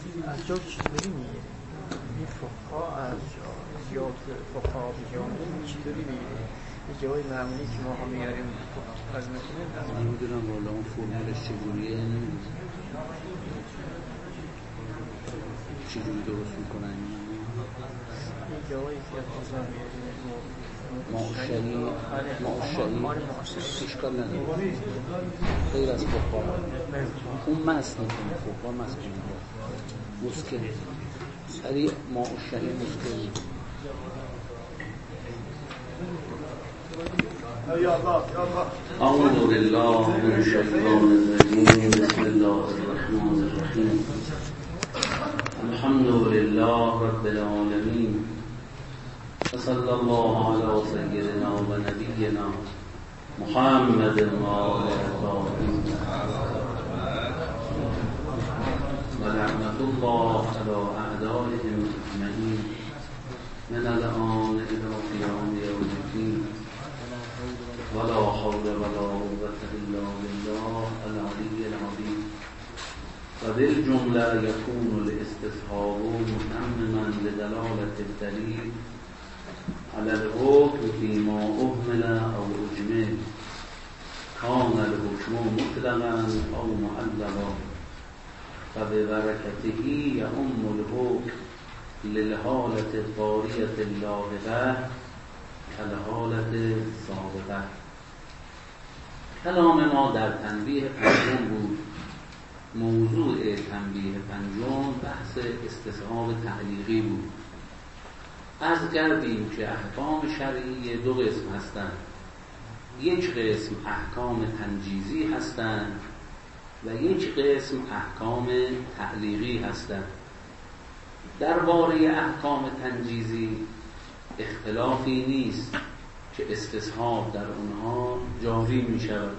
از جا چطوری میگیره؟ این فقها از زیاد فقها بجامون چطوری میگیره؟ یه جای معمولی که ما میاریم از میکنه نمیدونم والا اون فرمولش چجوریه، نمیدونم چجوری درست میکنن. یه جایی که از ما میاریم معاشری اشکال نداره، غیر از فقها اون مست میکنه، فقها مست کنه مسکن، ولی معاشری مسکن. اعوذ بالله من الشیطان الرجیم. بسم الله الرحمن الرحیم. الحمد لله رب العالمین و صلی الله علی سیدنا و نبینا محمد و آله الطاهرین و لعنت الله علی اعدائهم اجمعین من الآن الی قیام یوم الدین ولا حول ولا قوة الا بالله العلی العظیم. و بالجمله یکون الاستصحاب متمما لدلالة الدلیل على الحكم فيما أهمل أو أجمل كان الحكم مطلقا أو معلقا فببركته يؤم الحكم للحالة الطارية اللاحقة كالحالة السابقة. کلام ما در تنبیه پنجم بود. موضوع تنبیه پنجم بحث استصحاب تعلیقی بود. عرض کردیم که احکام شرعی دو قسم هستند. یک قسم احکام تنجیزی هستند و یک قسم احکام تعلیقی هستند. درباره احکام تنجیزی اختلافی نیست که استصحاب در اونها جاری می شود،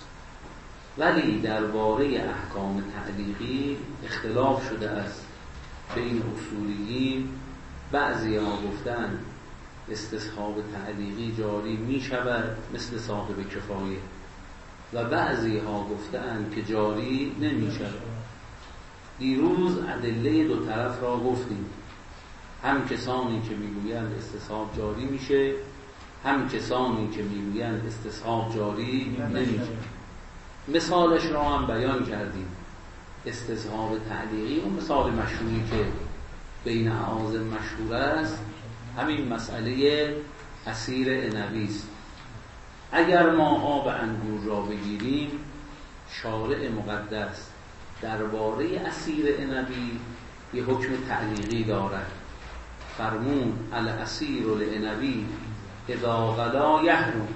ولی درباره احکام تعلیقی اختلاف شده است بین اصولیین. بعضی ها گفتن استصحاب تعلیقی جاری می شود مثل صاحب کفایه و بعضی ها گفتن که جاری نمی شود. دیروز ادله دو طرف را گفتیم، هم کسانی که میگویند استصحاب جاری میشه، هم کسانی که میگویند استصحاب جاری نمیشه. مثالش را هم بیان کردیم. استصحاب تعلیقی اون مثال مشهوری که بین اعاظم مشهور است همین مسئله عصیر عنبی است. اگر ما آب انگور را بگیریم، شارع مقدس درباره عصیر عنبی یه حکم تعلیقی دارد. فرمون العصیر العنبی اذا غلا یحرم.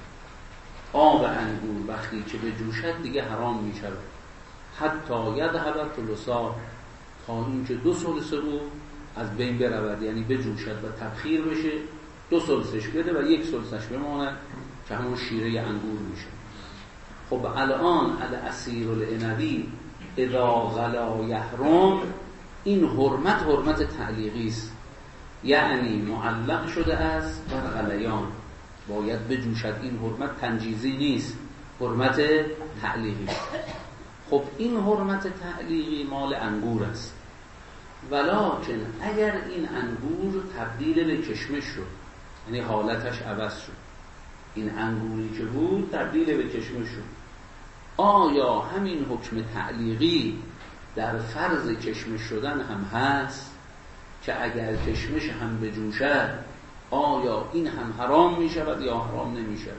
آب انگور وقتی که بجوشد دیگه حرام می شود. حتی یذهب ثلثا، تا اینکه 2/3 او از بین برود، یعنی بجوشد و تبخیر بشه، 2/3 بده و 1/3 بماند که همون شیره انگور میشه. خب الان العصیر العنبی اذا غلا یحرم، این حرمت تعلیقی است، یعنی معلق شده است بر غلیان، باید بجوشد. این حرمت تنجیزی نیست، حرمت تعلیقی. خب این حرمت تعلیقی مال انگور است، ولکن اگر این انگور تبدیل به کشمش شد، یعنی حالتش عوض شد، این انگوری که بود تبدیل به کشمش شد، آیا همین حکم تعلیقی در فرض کشمش شدن هم هست که اگر کشمش هم بجوشد آیا این هم حرام می شود یا حرام نمی شود؟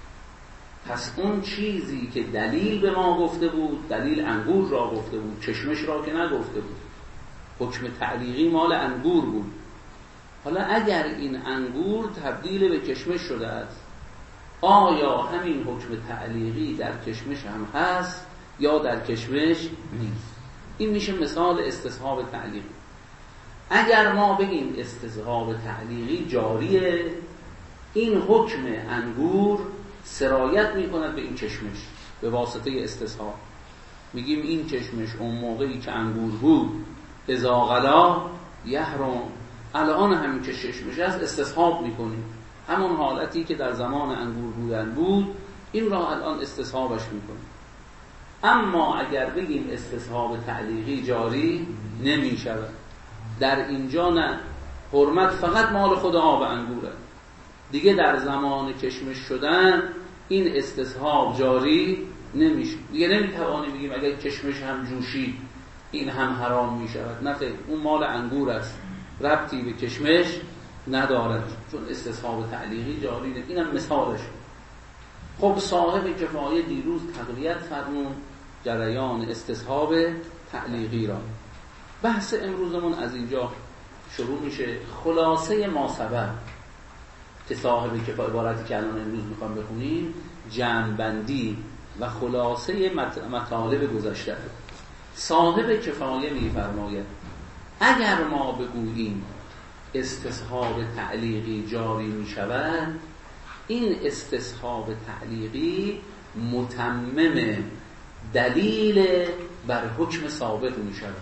پس اون چیزی که دلیل به ما گفته بود، دلیل انگور را گفته بود، کشمش را که نگفته بود. حکم تعلیقی مال انگور بود. حالا اگر این انگور تبدیل به کشمش شده است، آیا همین حکم تعلیقی در کشمش هم هست یا در کشمش نیست؟ این میشه مثال استصحاب تعلیقی. اگر ما بگیم استصحاب تعلیقی جاریه، این حکم انگور سرایت میکند به این کشمش به واسطه استصحاب. میگیم این کشمش اون موقعی که انگور بود اذا غلا یحرم، الان همین که کشمش است استصحاب میکنیم، همون حالتی که در زمان انگور بودن بود این را الان استصحابش میکنیم. اما اگر بگیم استصحاب تعلیقی جاری نمی شود، در اینجا نه، حرمت فقط مال خود آب انگوره دیگه. در زمان کشمش شدن این استصحاب جاری نمیشه دیگه. نمیتوانیم بگیم اگر کشمش هم جوشی این هم حرام میشود، نه خیر، اون مال انگور است، ربطی به کشمش ندارد، چون استصحاب تعلیقی جاری نه. اینم مثالش. خب صاحب کفایه دیروز تقویت فرمون جریان استصحاب تعلیقی را. بحث امروزمون از اینجا شروع میشه. خلاصه ما سبب که صاحب کفایه، عبارتی که الان امروز میخوام بخونیم، جمع‌بندی و خلاصه مطالب گذشته. صاحب کفایه میفرماید اگر ما بگوییم استصحاب تعلیقی جاری میشود، این استصحاب تعلیقی متمم دلیل بر حکم سابق می شود.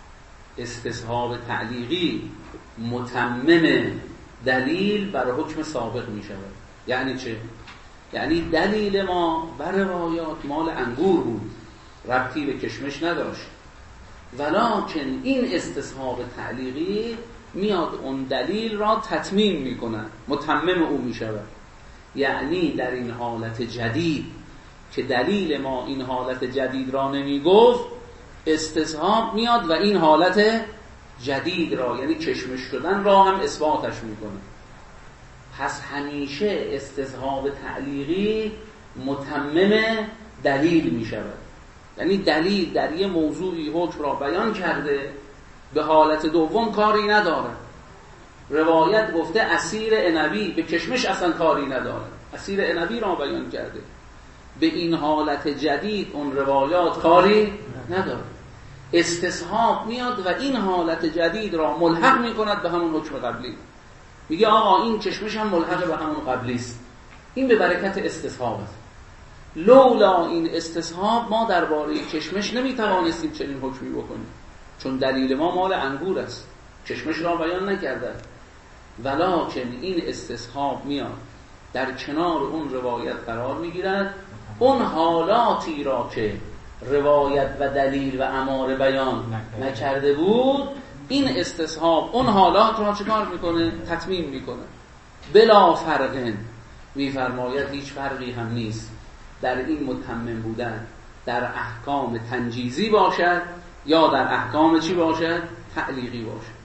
استصحاب تعلیقی متمم دلیل بر حکم سابق می شود. یعنی چه؟ یعنی دلیل ما بر روایات مال انگور بود، ربطی به کشمش نداشت، ولکن این استصحاب تعلیقی میاد اون دلیل را تتمیم می کند، متمم او می شود. یعنی در این حالت جدید که دلیل ما این حالت جدید را نمی گفت، استصحاب میاد و این حالت جدید را، یعنی کشمش شدن را هم اثباتش میکنه. پس همیشه استصحاب تعلیقی متمم دلیل می شود. یعنی دلیل در یه موضوعی حکم را بیان کرده، به حالت دوم کاری نداره. روایت گفته عصیر عنبی، به کشمش اصلا کاری نداره، عصیر عنبی را بیان کرده. به این حالت جدید اون روایات کاری نداره. استصحاب میاد و این حالت جدید را ملحق میکند به همون حکم قبلی. میگه آقا این کشمش هم ملحق به همون قبلی است. این به برکت استصحاب است. لولا این استصحاب ما درباره کشمش نمیتوانستیم چنین حکمی بکنیم، چون دلیل ما مال انگور است، کشمش را بیان نکرده. ولکن این استصحاب میاد در کنار اون روایت قرار میگیرد، اون حالاتی را که روایت و دلیل و اماره بیان نکرده بود، این استصحاب اون حالات را چکار میکنه؟ تتمیم میکنه. بلا فرقن، میفرماید هیچ فرقی هم نیست در این متمم بودن، در احکام تنجیزی باشد یا در احکام چی باشد؟ تعلیقی باشد.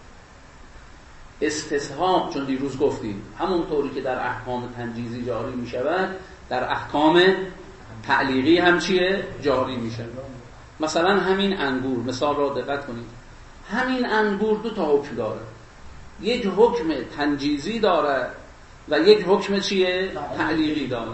استصحاب چون دیروز گفتیم همونطوری که در احکام تنجیزی جاری می شود، در احکام تعلیقی هم چیه؟ جاری می شود. مثلا همین انگور، مثال را دقت کنید، همین انگور دو تا حکم داره، یک حکم تنجیزی داره و یک حکم چیه؟ تعلیقی داره.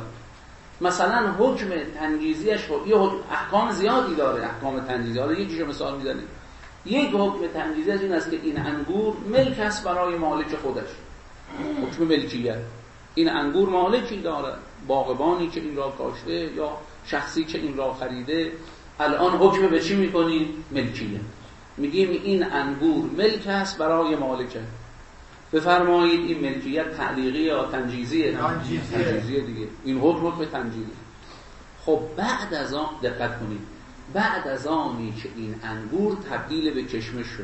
مثلا حکم تنجیزیش یه احکام زیادی داره، احکام تنجیزی. حالا یکیشو مثال میزنیم. یک حکم تنجیزی از این است که این انگور ملک است برای مالک خودش، حکم ملکیت. این انگور مالکی داره، باغبانی که این را کاشته یا شخصی که این را خریده. الان حکم به چی میکنیم؟ ملکیت. میگیم این انگور ملک است برای مالکه. بفرمایید این ملکیت تعلیقی یا تنجیزیه؟ تنجیزیه دیگه. این حکم تنجیزی. خب بعد از آن دقت کنید، بعد از آنی که این انگور تبدیل به کشمش شد،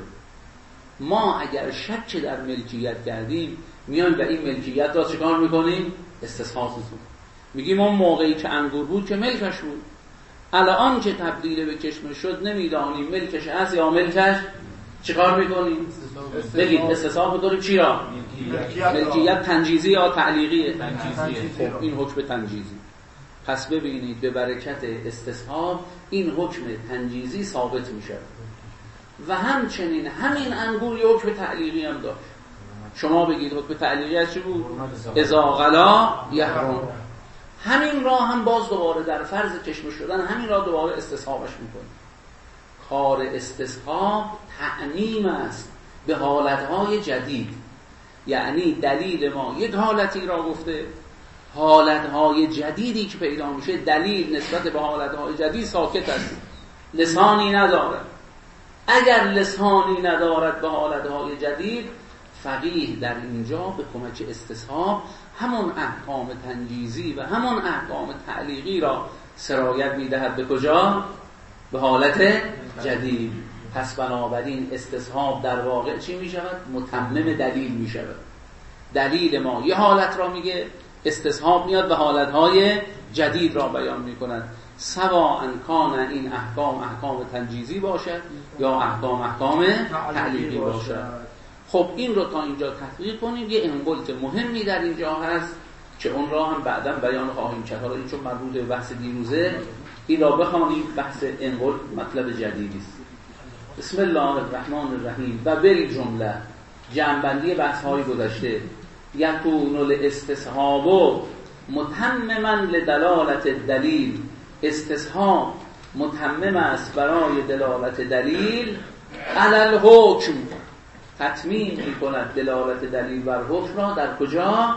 ما اگر شک در ملکیت کردیم، میایم و این ملکیت را چکار میکنیم؟ استصحاب میکنیم. میگیم اون موقعی که انگور بود که ملکش بود، الان که تبدیل به کشمش شد نمیدانیم ملکش هست یا ملکش، چکار میکنیم؟ بگید استصحاب بکنیم چی را؟ ملکیت تنجیزی یا تعلیقیه؟ خب این حکم تنجیزی. پس ببینید به برکت استصحاب این حکم تنجیزی ثابت میشه. و همچنین همین انگور یه حکم تعلیقی هم داشت. شما بگید حکم تعلیقی از چی بود؟ اذا غلا یحرم. همین را هم باز دوباره در فرض کشمش شدن همین را دوباره استصحابش میکنه. کار استصحاب تعمیم است به حالتهای جدید. یعنی دلیل ما یک حالتی را گفته، حالتهای جدیدی که پیدا میشه دلیل نسبت به حالتهای جدید ساکت است، لسانی ندارد. اگر لسانی ندارد به حالتهای جدید، فقیه در اینجا به کمک استصحاب همون احکام تنجیزی و همون احکام تعلیقی را سرایت میدهد به کجا؟ به حالت جدید. پس بنابراین استصحاب در واقع چی می شود؟ متمم دلیل می شود. دلیل ما یه حالت را میگه، استصحاب میاد و حالتهای جدید را بیان می کند. سواء کان این احکام تنجیزی باشد یا احکام تعلیقی باشد. خب این رو تا اینجا تحقیق کنیم. یه انقلت مهمی در اینجا هست که اون را هم بعداً بیان خواهیم کرد. حالا این چون مربوط به بحث دیروزه، این را بخوانیم. بحث انقلت مطلب جدیدی است. بسم الله الرحمن الرحیم. و بالجمله جمع‌بندی بحث‌های گذشته، یکون الاستصحاب متمما لدلالت الدلیل. استصحاب متمم است برای دلالت دلیل علی الحکم، تتمیم می‌کند دلالت دلیل بر حکم را. در کجا؟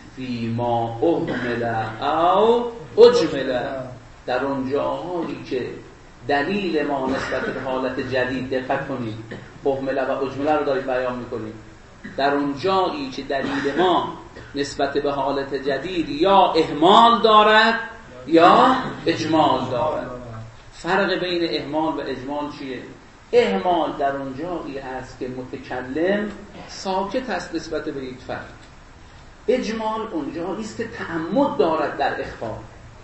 فیما اهمل او اجمل، در اون جاهایی که دلیل ما نسبت به حالت جدید، دقت کنید، اهمل و اجمل رو داریم بیان می‌کنیم، در اون جایی که دلیل ما نسبت به حالت جدید یا اهمال دارد یا اجمال دارد. فرق بین اهمال و اجمال چیه؟ اهمال در اون جایی هست که متکلم ساکت است نسبت به یک فرد. اجمال اون جایی است که تعمد دارد در اخفا.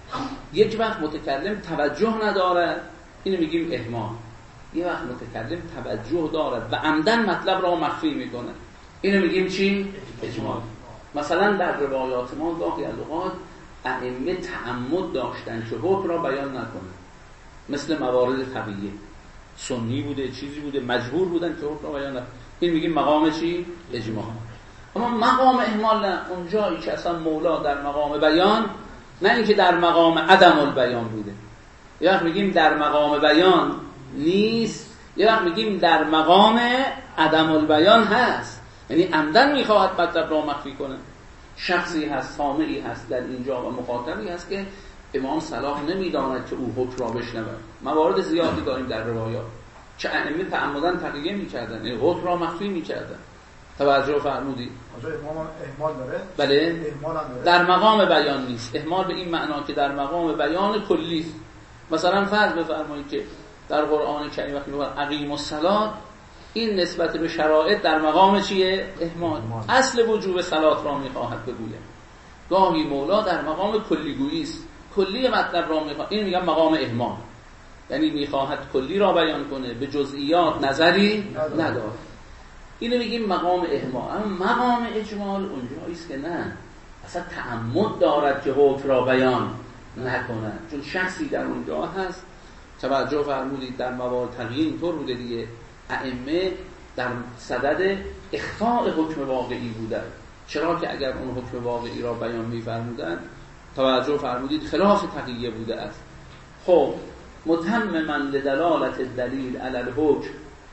یک وقت متکلم توجه ندارد، اینو میگیم اهمال. یک وقت متکلم توجه دارد و عمدن مطلب را مخفی میکنه، اینو میگیم چی؟ اجمال. مثلا در روایات ما گاهی از اوقات ائمه تعمد داشتن که حکم را بیان نکنه، مثل موارد طبیعیه، سنی بوده، چیزی بوده، مجبور بودن که حکم را بیان نکنه. این میگیم مقام چی؟ اجمال. اما مقام اهمال نه، اون جایی که اصلا مولا در مقام بیان، نه اینکه در مقام عدم البیان بوده. یه وقت میگیم در مقام بیان نیست، یه وقت میگیم در مقام عدم البیان هست، یعنی عمدن میخواهد مطلب را مخفی کنه. شخصی هست، سامعی هست در اینجا و مخاطبی هست که امام صلاح نمیداند که او حکم را بشنود. موارد زیادی داریم در روایات که ائمه تعمدن تقیه میکردن، یعنی حکم را مخفی میکردن. توجه فرمودید؟ امام اهمال داره؟ بله. اهمال هم داره. در مقام بیان نیست. اهمال به این معنا که در مقام بیان کلی است. مثلا فرض بفرمایید که در قرآن کریم وقتی میگه اقیموا الصلاة، این نسبت به شرایط در مقام چیه؟ اهمال. اصل وجوب صلات را میخواهد بگوید. گاهی مولا در مقام کلیگویی است، کلی مطلب را میخواهد، این میگم مقام اهمال، یعنی میخواهد کلی را بیان کنه، به جزئیات نظری نداره. اینو میگیم مقام اهمال. اما مقام اجمال اونجایی است که نه، اصلا تعمد دارد که حکم را بیان نکند، چون شخصی در اونجا هست. توجه فرمودید در موارد تقییم اینطور بوده دیگه، ائمه در صدد اخفاء حکم واقعی بودند. چرا که اگر اون حکم واقعی را بیان می‌فرمودند، توجه فرمودید خلاف تقیه بوده است. خب متمما لدلالت الدلیل علی الحکم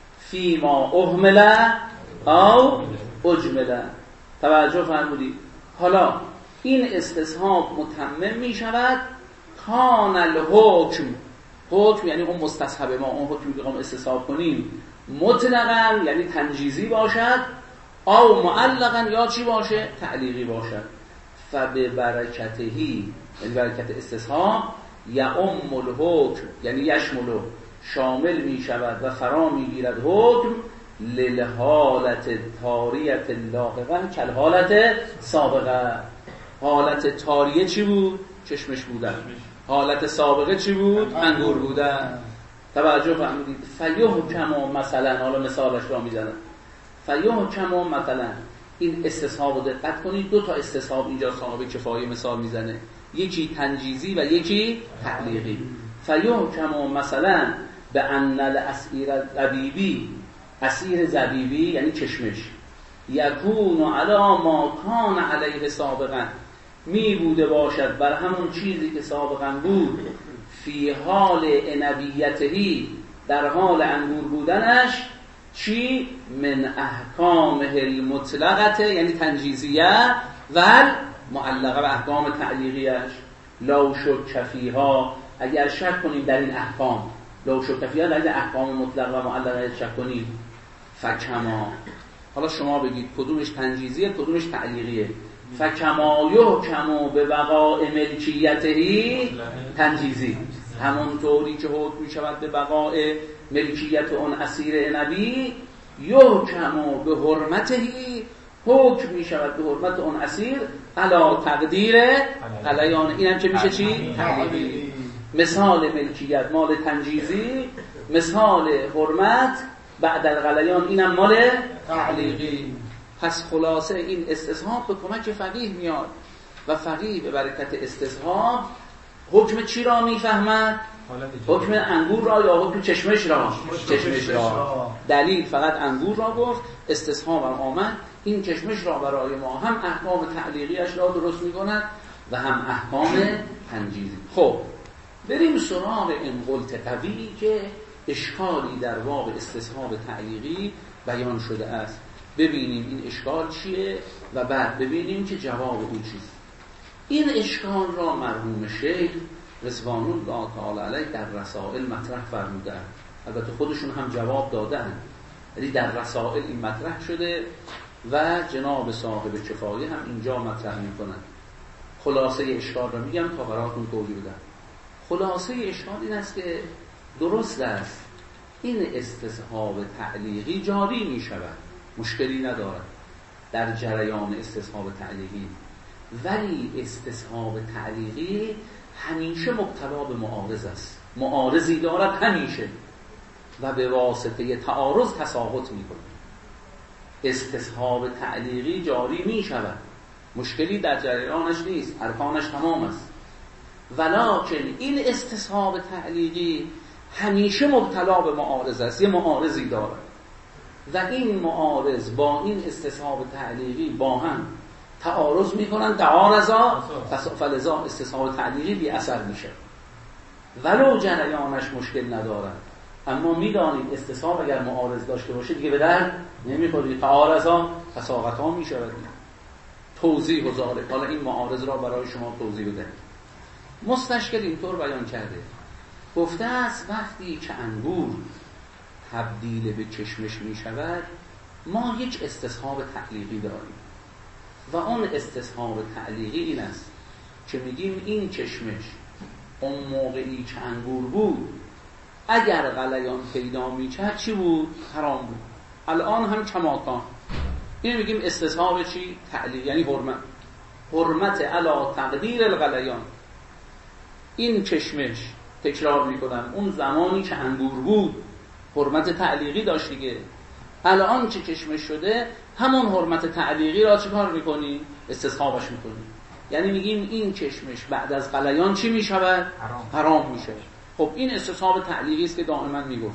فیما اهمل او اجمل. توجه فرمودید. حالا این استصحاب متمم می شود کان الحکم، حکم یعنی اون مستصحب ما، اون حکمی که ما استصحاب کنیم، مطلقاً یعنی تنجیزی باشد، او معلقاً یا چی باشه؟ تعلیقی باشد. فببرکتهی، یعنی برکت استصحاب، یعم الحکم یعنی یشمل، شامل می شود و فرا می گیرد حکم للحالت تاریت لاحقه کالحالت سابقه. حالت تاریه چی بود؟ چشمش بودن. حالت سابقه چی بود؟ انگور بودن. توجه فرمودید. فیحکم مثلا، حالا مثالش را میزنم. فیحکم مثلا، این استصحاب رو دقت کنید، دو تا استصحاب اینجا صاحب کفایه مثال میزنه، یکی تنجیزی و یکی تعلیقی. فیحکم مثلا به ان الاسیر زبیبی، اسیر زبیبی یعنی چشمش، یکون علی ما کان علیه سابقا، می بوده باشد بر همون چیزی که سابقا بود، فی حال عنبیتهی، در حال انگور بودنش، چی؟ من احکامه المطلقه یعنی تنجیزیه و معلقه و احکام تعلیقیش. لو شک فیها، اگر شک کنیم در این احکام، لو شک فیها در این احکام مطلق و معلقه شک کنیم، فکما، حالا شما بگید کدومش تنجیزیه کدومش تعلیقیه. فکما یحکم به وقاع ملکیته تنجیزی، همونطوری که حکم می شود به بقای ملکیت اون اسیر نبی، یحکم به حرمتهی، حکم می شود به حرمت اون اسیر علا تقدیر غلیان. این هم چه میشه چی؟ تعلیقی. مثال ملکیت مال تنجیزی، مثال حرمت بعد الغلیان اینم مال تعلیقی. پس خلاصه این استصحاب به کمک فقیه میاد و فقیه به برکت استصحاب حکم چی را میفهمد؟ حکم انگور را یا حکم چشمش را؟ چشمش را. دلیل فقط انگور را گفت، استصحاب هم آمد این چشمش را برای ما هم احکام تعلیقیش را درست میکند و هم احکام تنجیزی. خب بریم سراغ این قلت قوی که اشکالی در باب استصحاب تعلیقی بیان شده است. ببینیم این اشکال چیه و بعد ببینیم که جواب او چیست. این اشکال را مرحوم شیخ رضوان الله تعالی علیه در رسائل مطرح فرمودند. البته خودشون هم جواب دادن، یعنی در رسائل این مطرح شده و جناب صاحب کفایه هم اینجا مطرح میکنن. خلاصه اشکال را میگم تا براتون توضیح بدم. خلاصه اشکال این است که درست است این استصحاب تعلیقی جاری می شود، مشکلی ندارد در جریان استصحاب تعلیقی، ولی استصحاب تعلیقی همیشه مبتلا به معارض است، معارضی دارد همیشه و به واسطه تعارض تساقط می کند. استصحاب تعلیقی جاری می شود، مشکلی در جریانش نیست، ارکانش تمام است، ولکن این استصحاب تعلیقی همیشه مبتلا به معارض است، یه معارضی دارد و این معارض با این استصحاب تعلیقی با هم تعارض میکنن، تعارضا فلذا استصحاب تعلیقی بی اثر میشه ولو جریانش مشکل ندارد. اما میدانید استصحاب اگر معارض داشته باشه دیگه به در نمیخوره، تعارضا تساقطا میشود. توضیح و ذالک، حالا این معارض را برای شما توضیح بده. مستشکل اینطور بیان کرده، گفته است وقتی که انگور تبدیل به چشمش می شود ما یک استصحاب تعلیقی داریم و اون استصحاب تعلیقی این است که میگیم این چشمش اون موقعی که انگور بود اگر غلیان پیدا می کرد چی بود؟ حرام بود. الان هم کماکان. این میگیم استصحاب چی؟ تعلیق، یعنی حرمت علی تقدیر الغلیان. این چشمش، تکرار میکنم، اون زمانی که انگور بود حرمت تعلیقی داشت دیگه، الان که چشمش شده همون حرمت تعلیقی را چیکار میکنی؟ استصحابش میکنی. یعنی میگیم این چشمش بعد از غلیان چی میشود؟ حرام میشه. خب این استصحاب تعلیقی است که دائما میگفت،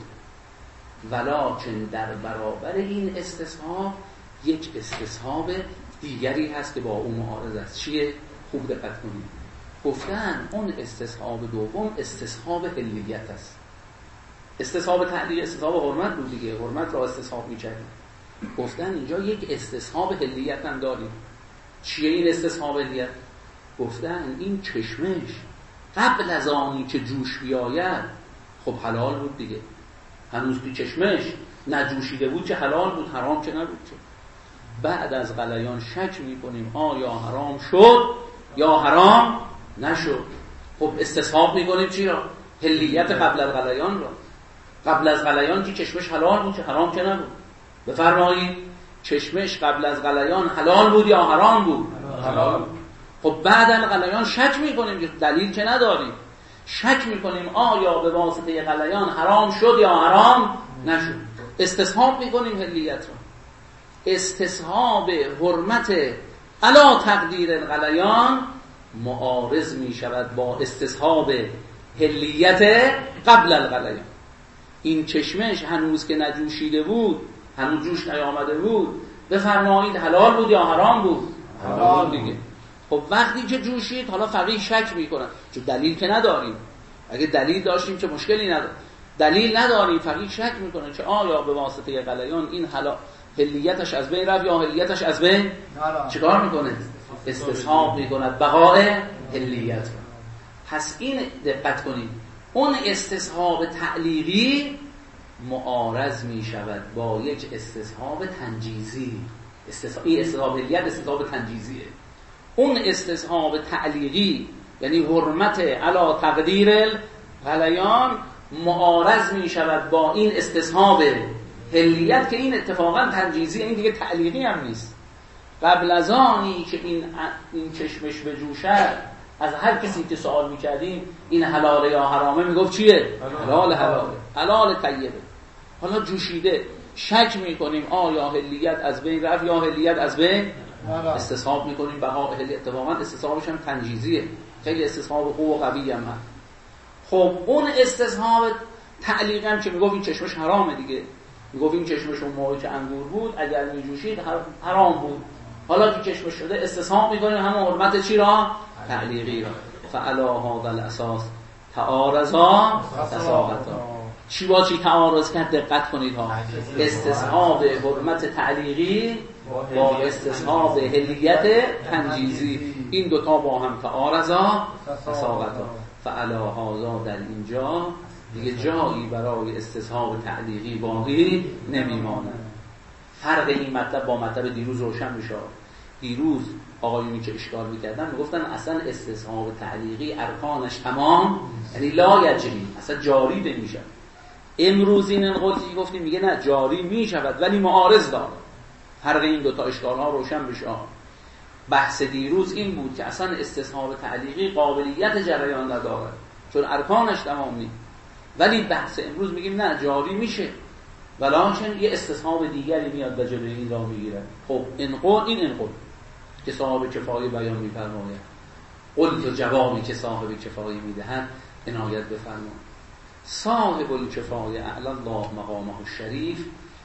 ولکن در برابر این استصحاب یک استصحاب دیگری هست که با اون معارض است. چیه؟ خوب دقت کنید. گفتن اون استصحاب دوم استصحاب حلیت است. استصحاب تعلیق استصحاب حرمت بود دیگه، حرمت را استصحاب می‌کردیم. گفتن اینجا یک استصحاب حلیت هم داریم. چیه این استصحاب حلیت؟ گفتن این چشمش قبل از آنی که جوش بیاید خب حلال بود دیگه، هنوز که چشمش نجوشیده بود که حلال بود، حرام که نبود. که بعد از غلیان شک می‌کنیم آیا حرام شد یا حرام نشد. خب استصحاب می‌کنیم چی را؟ حلیت قبل از غلیان را. قبل از غلیان که چشمش حلال بود که حرام که نبود. بفرمایید چشمش قبل از غلیان حلال بود یا حرام بود؟ حلال. خب بعد از غلیان شک می‌کنیم که دلیل که نداریم، شک می‌کنیم آیا به واسطه غلیان حرام شد یا حرام نشد. استصحاب می‌کنیم حلیت را. استصحاب حرمت علی تقدیر الغلیان معارض می شود با استصحاب حلیت قبل الغلیان. این چشمش هنوز که نجوشیده بود، هنوز جوش نیامده بود، بفرمایید حلال بود یا حرام بود؟ حلال دیگه. خب وقتی که جوشید حالا فقیه شک میکنن، چون دلیل که نداریم. اگه دلیل داشتیم که مشکلی نداره، دلیل نداریم، فقیه شک میکنن که آیا به واسطه غلیان این حلیتش از بین رفت یا حلیتش از بین چیکار میکنه؟ استصحاب میکند بقای حلیت. پس این دقت کنید، اون استصحاب تعلیقی معارض میشود با یک استصحاب تنجیزی. این استصحاب حلیت استصحاب تنجیزیه. اون استصحاب تعلیقی یعنی حرمت علی تقدیر غلیان معارض می شود با این استصحاب حلیت که این اتفاقا تنجیزی، این دیگه تعلیقی هم نیست. قبل از آنی که این چشمش بجوشد، از هر کسی که سوال میکردیم این حلاله یا حرامه میگفت چیه؟ حلال طیبه. حالا جوشیده، شک میکنیم آیا حلیت از بین رفت یا حلیت از بین، استصحاب میکنیم بقا حلیت. اتفاقا استصحابش هم تنجیزیه، خیلی استصحاب خوب و قوی هم هست. خب اون استصحاب تعلیق هم که میگفت این چشمش حرامه دیگه، میگفت این چشمش اون موقع که انگور بود اگر میجوشید حرام بود. حالا که چشمش شده استصحاب میکنیم همون حرمت چی را؟ تعلیقی را. فعلا هذا الاساس تعارضا تساقطا. چی با چی تعارض کرد؟ دقت کنید ها. استصحاب حرمت تعلیقی با استصحاب حلیت تنجیزی، این دوتا با هم تعارضا تساقطا. فعلا هذا در اینجا دیگه جایی برای استصحاب تعلیقی باقی نمیماند. فرق این مطلب با مطلب دیروز روشن میشه. دیروز آقایونی که اشکال میکردن میگفتن اصلا استصحاب تعلیقی ارکانش تمام، یعنی لا یجری، اصلا جاری نمیشه. امروز این قولی که گفتیم میگه نه، جاری میشود ولی معارض داره. فرق این دوتا اشکال ها روشن بشه. بحث دیروز این بود که اصلا استصحاب تعلیقی قابلیت جریان نداره چون ارکانش تمام نیست، ولی بحث امروز میگیم نه، جاری میشه ولکن یه استصحاب دیگری میاد و جلوی این را میگیره. خب این قول که صاحب کفایه بیان میفرماید، قول و جوابی که صاحب کفایه میدهد عنایت بفرمایید. صاحب الکفایه اعلی الله مقامه الشریف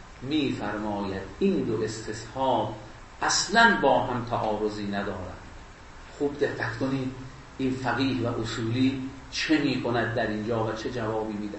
میفرماید این دو استصحاب اصلا با هم تعارضی ندارند. خوب دقت کنید این فقیه و اصولی چه میکند در اینجا و چه جوابی میده.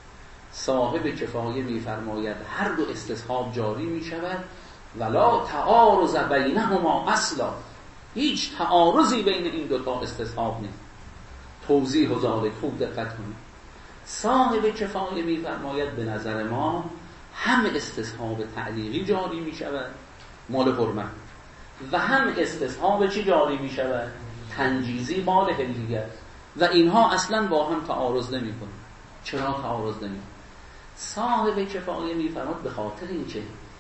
صاحب کفایه میفرماید هر دو استصحاب جاری میشود ولا تعارض بینهما اصلا، هیچ تعارضی بین این دو تا استصحاب نیست. توضیح و ذالک خوب دقت کنید. صاحب کفایه میفرماید به نظر ما هم استصحاب تعلیقی جاری میشود مال حرمت و هم استصحاب چی جاری میشود؟ تنجیزی مال حلیت، و اینها اصلا با هم تعارض نمیکنه. چرا تعارض نمیکنه؟ صاحب کفایه میفرماید به خاطر اینکه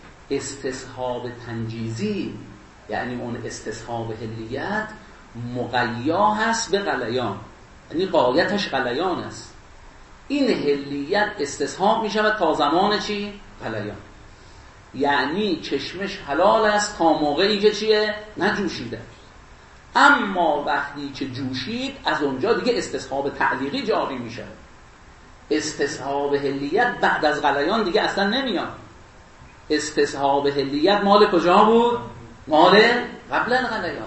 استصحاب تنجیزی یعنی اون استصحاب حلیت مقیا هست به غلیان، یعنی غایتش غلیان است. این حلیت استصحاب میشود تا زمان چی؟ غلیان. یعنی چشمش حلال است تا موقعی که چیه؟ نجوشیده. اما وقتی که جوشید از اونجا دیگه استصحاب تعلیقی جاری میشه. استصحاب حلیت بعد از غلیان دیگه اصلا نمیاد. استصحاب حلیت مال کجا بود؟ مال قبل غلیان.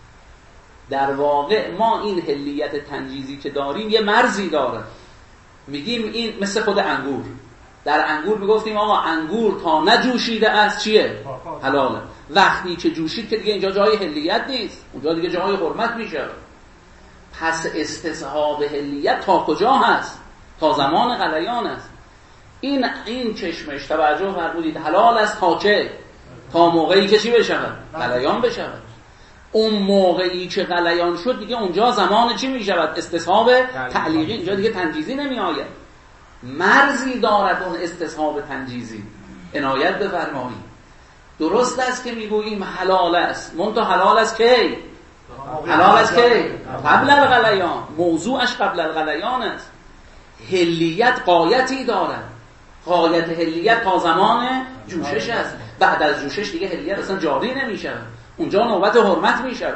در واقع ما این حلیت تنجیزی که داریم یه مرزی داره. میگیم این مثل خود انگور. در انگور میگفتیم آقا انگور تا نجوشیده از چیه؟ حلاله. وقتی که جوشید که دیگه اینجا جای حلیت نیست، اونجا دیگه جای حرمت میشه. پس استصحاب حلیت تا کجا هست؟ تا زمان غلیان است. این چشمش توجه فرمودید حلال است تا چه؟ تا موقعی که چی بشود؟ غلیان بشود. اون موقعی که غلیان شد دیگه اونجا زمان چی میشود؟ استصحاب تعلیقی، اینجا دیگه تنجیزی نمی آید. مرزی دارد اون استصحاب تنجیزی، عنایت بفرمایید. درست است که میگوییم حلال است، منتها حلال است کی؟ حلال است کی؟ قبل الغلیان. موضوعش قبل الغلیان است. حلیت غایتی دارد. غایت حلیت تا زمان جوشش است. بعد از جوشش دیگه حلیت اصلا جاری نمیشه، اونجا نوبت حرمت میشه.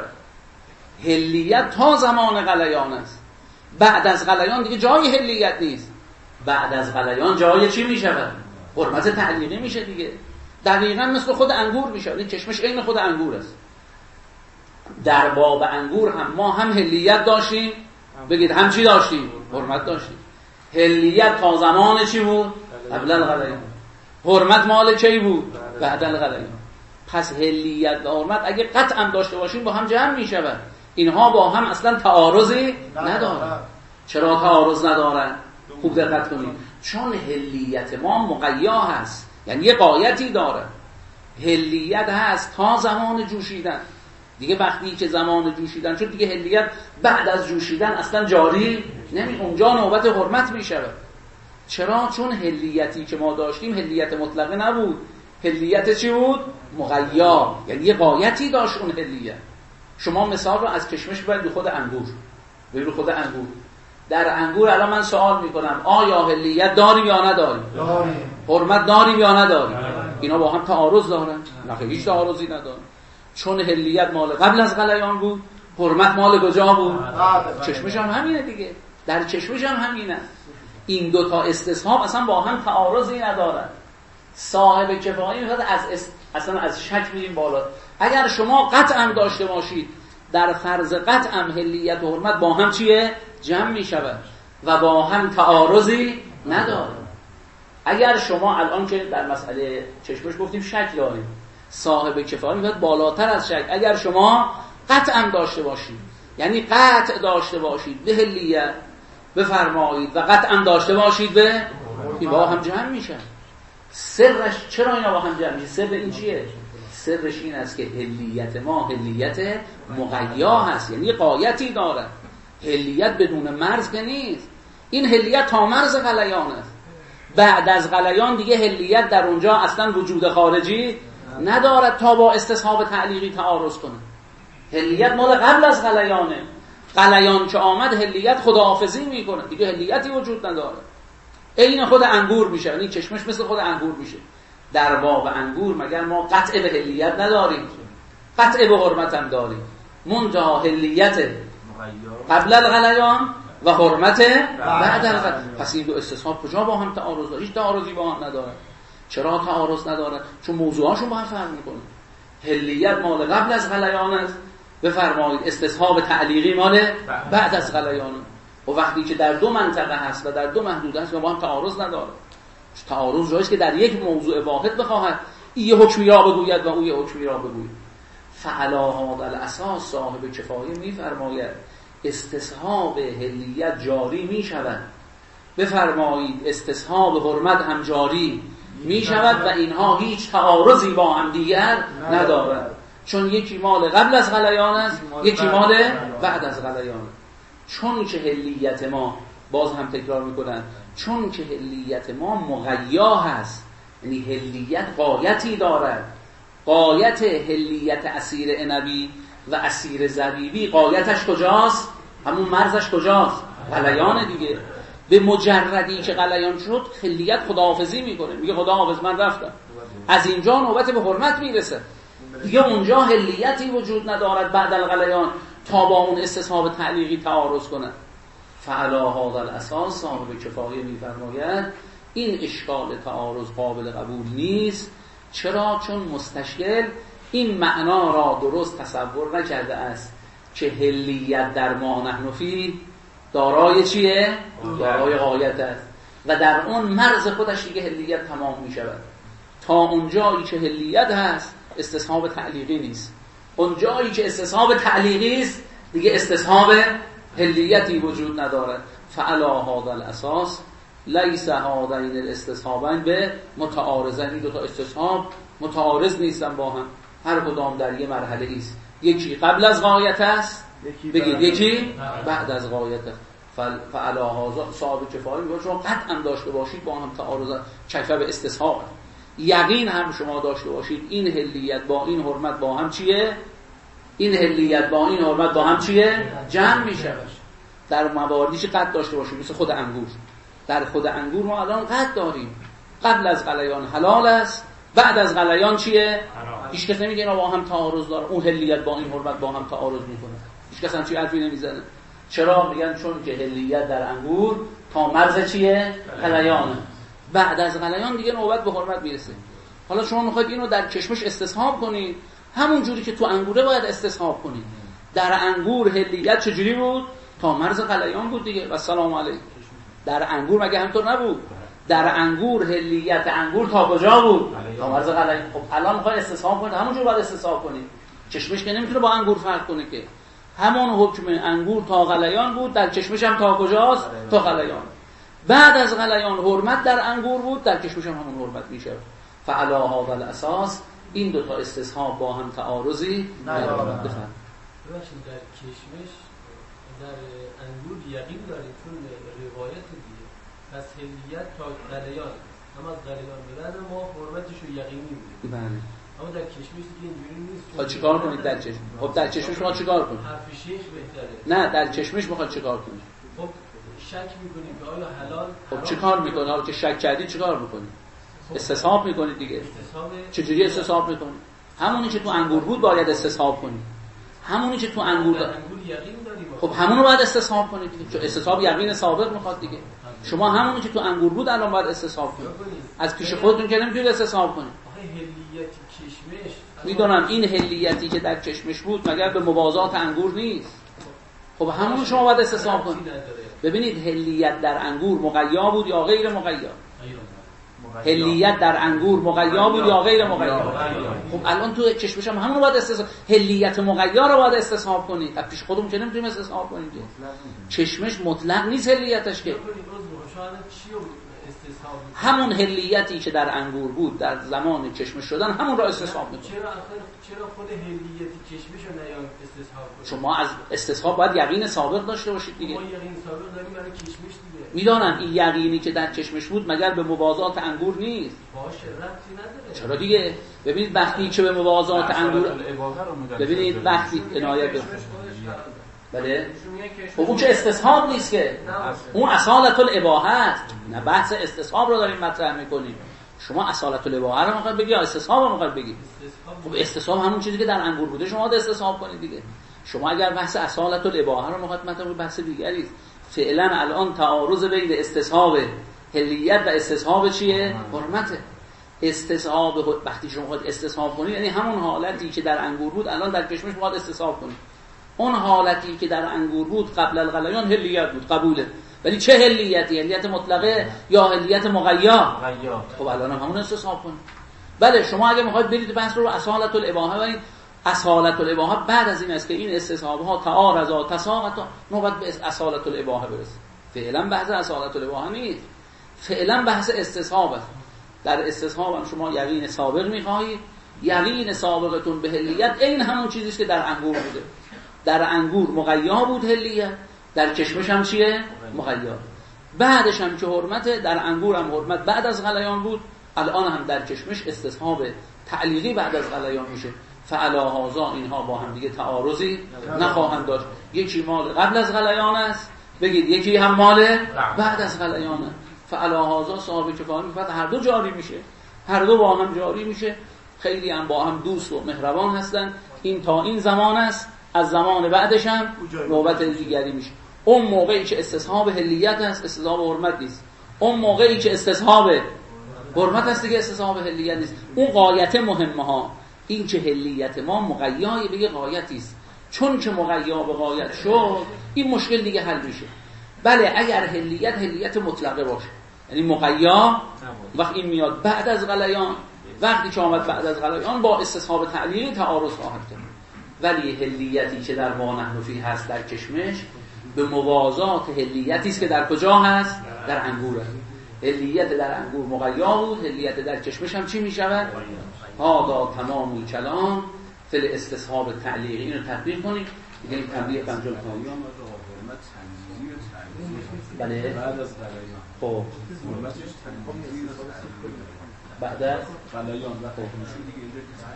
حلیت تا زمان غلیان است. بعد از غلیان دیگه جای حلیت نیست. بعد از غلیان جای چی میشه؟ حرمت تعلیقی میشه دیگه. دقیقاً مثل خود انگور میشه. این چشمش عین خود انگور است. در باب انگور هم ما هم حلیت داشتیم، بگید هم چی داشتیم؟ حرمت داشتیم. حلیت تا زمان چی بود؟ قبل الغلیان. حرمت مال کی بود؟ بعد الغلیان. پس حلیت و حرمت اگه قطعا داشته باشیم با هم جمع میشود. اینها با هم اصلا تعارضی ندارن. چرا تعارض ندارن؟ خوب دقت کنید. چون حلیت ما مقیا هست، یعنی یه غایتی داره. حلیت هست تا زمان جوشیدن، دیگه وقتی که زمان جوشیدن شد دیگه حلیت بعد از جوشیدن اصلا جاری اونجا نوبت حرمت میشه. چرا؟ چون حلیتی که ما داشتیم حلیت مطلقه نبود. حلیت چی بود؟ مغیا، یعنی یه غایتی داشت اون حلیت. شما مثال رو از کشمش ببرید خود انگور. به خود انگور. در انگور الان من سوال میکنم آیا حلیت داریم یا نداریم؟ داریم. حرمت داریم یا نداریم؟ اینا با هم تعارض دارن؟ نه، هیچ تعارضی ندارن. چون حلیت مال قبل از غلیان بود، حرمت مال کجا بود؟ چشمش هم همینه دیگه. در چشمش هم همینه. این دو تا استصحاب اصلا با هم تعارضی ندارن. صاحب کفایه میخواد اصلا از شک میریم بالا. اگر شما قطعا داشته باشید در فرض قطعا حلیت و حرمت با هم چیه؟ جمع میشود و با هم تعارضی نداره. اگر شما الان که در مسئله چشمش گفتیم شک داریم، صاحب کفایه میخواد بالاتر از شک. اگر شما قطعا داشته باشید، یعنی قطع داشته باشید به حلیت بفرمایید و قطعا داشته باشید به با هم جمع میشن. سرش چرا اینا با هم جمع میشه؟ سر این چیه؟ سرش این است که حلیت ما حلیت مغیا هست، یعنی غایتی داره. حلیت بدون مرز که نیست. این حلیت تا مرز غلیان است. بعد از غلیان دیگه حلیت در اونجا اصلا وجود خارجی ندارد تا با استصحاب تعلیقی تعارض کنه. حلیت مال قبل از غلیانه. غلیان که آمد حلیت خداحافظی میکنه، دیگه حلیتی وجود نداره. این خود انگور میشه، یعنی چشمش مثل خود انگور میشه. در باب انگور مگر ما قطع به حلیت نداریم؟ قطع به حرمت هم داریم. منتها حلیت قبل الغلیان و حرمت بعد الغلیان. پس این دو استصحاب کجا با هم تعارض داره؟ هیچ تعارضی با هم نداره. چرا تعارض نداره؟ چون موضوعاشون با هم فرق میکنه. حلیت مال قبل از غلیان است، بفرمایید استصحاب تعلیقی مال بعد از غلیان. و وقتی که در دو منطقه هست و در دو محدوده هست و با هم تعارض نداره. تعارض جاییست که در یک موضوع واحد بخواهد این یه حکمی را بگوید و اون یه حکمی را بگوید. فعلا هذا الاساس صاحب کفایه میفرماید استصحاب حلیت جاری میشود، بفرمایید استصحاب حرمت هم جاری میشود و اینها هیچ تعارضی با هم دیگر ندارد. چون یکی مال قبل از غلیان است، یکی مال بعد از غلیان. چون که حلیت ما، باز هم تکرار میکنن، چون که حلیت ما مغیا هست، یعنی حلیت غایتی دارد. غایت حلیت عصیر عنبی و عصیر زبیبی غایتش کجاست؟ همون مرزش کجاست؟ غلیان دیگه. به مجردی که غلیان شد حلیت خداحافظی میکنه، میگه خداحافظ من رفتم. از اینجا نوبت به حرمت میرسه، دیگه اونجا حلیتی وجود ندارد بعد الغلیان تا با اون استصحاب تعلیقی تعارض کنه. فعلا هذا الاساس صاحب کفایه میفرماید این اشکال تعارض قابل قبول نیست. چرا؟ چون مستشکل این معنا را درست تصور نکرده است که حلیت در ما نحن فی دارای چیه؟ دارای غایت است و در اون مرز خودش دیگه حلیت تمام می شود. تا اونجایی که حلیت هست استصحاب تعلیقی نیست. اونجایی که استصحاب تعلیقی است دیگه استصحاب حلیتی وجود ندارد. فعلا هذا الاساس لیس هذین الاستصحابین به متعارضین. این دو تا استصحاب متعارض نیستن با هم، هر کدام در یه مرحله است. یکی قبل از غایت است، بگید یکی بعد از غایت است. فعلا هذا صاحب کفایه میگه شما قطعا داشته باشید با هم تعارض کیفه به استصحاب. یقین هم شما داشته باشید این حلیت با این حرمت با هم چیه؟ این حلیت با این حرمت با هم چیه؟ جمع میشه. در مواردی که قطع داشته باشید، مثل خود انگور. در خود انگور ما الان قطع داریم، قبل از غلیان حلال است، بعد از غلیان چیه؟ هیچ کس نمیگه اینا با هم تعارض داره، اون حلیت با این حرمت با هم تعارض میکنه. هیچ کس هم چی حرفی نمیزنه. چرا؟ میگن چون که حلیت در انگور تا مرز چیه؟ غلیانه. بعد از غلیان دیگه نوبت به حرمت میرسه. حالا شما میخواید اینو در کشمش استصحاب کنید، همون جوری که تو انگوره باید استصحاب کنید. در انگور حلیت چجوری بود؟ تا مرز غلیان بود دیگه. و سلام علیکم. در انگور مگه همینطور نبود؟ در انگور حلیت انگور تا کجا بود؟ تا مرز غلیان. خب الان میخواید استصحاب کنید، همون جور باید استصحاب کنید. چشمش که نمیتونه با انگور فرق کنه که. همون حکم انگور تا غلیان بود، در چشمش هم تا کجاست؟ تا غلیان. بعد از غلیان حرمت در انگور بود، در کشمش هم همون حرمت میشه. فعلا هذا الاساس این دو تا استصحاب با هم تعارضی ندارن. بفرمایید. ببخشید در کشمش در انگور یقین داریم چون روایت دیگه پس هلیت تا غلیان اما از غلیان بدن ما حرمتش رو یقینی بودیم. بله. اما در کشمش دیگه اینجوری نیست. خب چیکار کنید در چشم؟ خب در چشمش ما چیکار کنید؟ حرف شیخ بهتره. نه در چشمش میخواد چیکار کنید؟ خب شک میکنیم که آیا حلال خب چیکار میکنید؟ حالا که شک کردید چیکار میکنید؟ استصحاب میکنید دیگه. چجوری استصحاب میکنید؟ همونی که تو انگور بود باید استصحاب کنید. همونی که تو انگور یقین داریم. خب همونو باید استصحاب کنید دیگه. چون استصحاب یقین سابق میخواد دیگه. شما همونی که تو انگور بود الان باید استصحاب کنید. از پیش خودتون که نمیتونید استصحاب کنید. هلیت کشمش میدونم این هلیتی که در چشمش بود مگر به موازات انگور نیست. خب همون شما باید استصحاب کنید. ببینید هلیت در انگور مقیا بود یا غیر مقیا؟ هلیت در انگور مقیا بود یا غیر مقیا؟ خب الان تو چشمش هم همون رو باید استصحاب. هلیت مقیا رو باید استصحاب کنید. از پیش خودمون که نمیتونیم استصحاب کنیم. چشمش مطلق نیست هلیتش که. همون هلیتی که در انگور بود در زمان چشمش شدن همون را استصحاب میکنه. چرا خود هلیتی چشمش رو نیان استصحاب کنه؟ شما از استصحاب باید یقین سابق داشته باشید دیگه. ما یقین سابق داریم برای کشمش دیگه. میدانم این یقینی که در چشمش بود مگر به موازات انگور نیست. باشه ربطی نداره. چرا دیگه؟ ببینید وقتی که به موازات انگور ببینید وقتی عنایت بله خب اون که استصحاب نیست که اون اصالت الاباحه. نه بحث استصحاب رو داریم مطرح میکنیم. شما اصالت الاباحه رو میخواید بگی یا استصحاب رو میخواید بگی؟ خب استصحاب همون چیزی که در انگور بوده شما باید استصحاب کنید دیگه. شما اگر بحث اصالت الاباحه رو میخواید مطرح کنید بحث دیگری است. فعلا الان تعارض بین استصحاب هلیت و استصحاب چیه؟ حرمته. استصحاب وقتی شما میخواید استصحاب کنید یعنی همون حالتی که در انگور بود الان در چشمش میخواید استصحاب کنید. اون حالتی که در انگور بود قبل الغلیان هلیت بود قبوله. ولی چه هلیتی؟ هلیت مطلقه یا هلیت مقیا؟ خب الان هم همون استصحاب کنید. بله شما اگه میخواید برید بحث رو اصالت الاباحه برید. اصالت الاباحه بعد از این است که این استصحابها تعارضا تساقطا نوبت به اصالت الاباحه برسه. فعلا بحث اصالت الاباحه نیست. فعلا بحث استصحاب است. در استصحاب هم شما یقین سابق میخواهید. یقین سابقتون به هلیت این همون چیزی است که در انگور بوده. در انگور مقیا بود هلیت، در چشمش هم چیه؟ مقیا. بعدش هم که حرمته، در انگور هم حرمت بعد از غلیان بود، الان هم در چشمش استصحاب تعلیقی بعد از غلیان میشه. فعلا هازا اینها با هم دیگه تعارضی نخواهند داشت. یکی مال قبل از غلیان است بگید، یکی هم مال بعد از غلیان است. فعلا هازا صاحب کفایه میفت هر دو جاری میشه، هر دو با هم جاری میشه. خیلی هم با هم دوست و مهربان هستن. این تا این زمان است، از زمان بعدش هم نوبت دیگری میشه. اون موقعی که استصحاب هلیت است استصحاب حرمت نیست. اون موقعی که استصحاب حرمت است دیگه استصحاب هلیت نیست. اون غایت مهمه ها. این که هلیت ما مقیای به غایتی است، چون که مقیا به غایت شد این مشکل دیگه حل میشه. بله اگر هلیت مطلقه باشه یعنی مقیا وقت این میاد بعد از غلیان، وقتی که آمد بعد از غلیان با استصحاب تعلیقی تعارض خواهد کرد. ولی هلیتی که در ما نحن فیه هست در چشمش به موازات هلیتی است که در کجا هست؟ در انگور هست. هلیت در انگور مقیا بود، هلیت در چشمش هم چی می شود؟ هادا تمام الکلام فی الاستصحاب تعلیقی. اینو تطبیق کنید دیگه. این تنبیه پنجم بله بعد از غلیان خب بعد از غلیان و دیگه